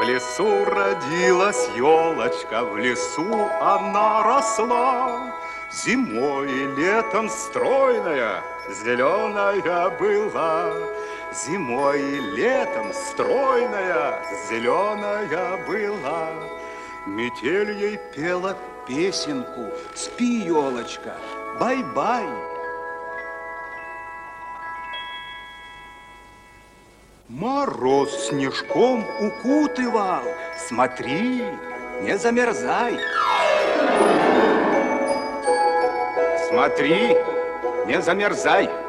В лесу родилась елочка, в лесу она росла. Зимой и летом стройная, зеленая была. Зимой и летом стройная, зеленая была. Метель ей пела песенку: спи, елочка, бай-бай. Мороз снежком укутывал, смотри, не замерзай. Смотри, не замерзай.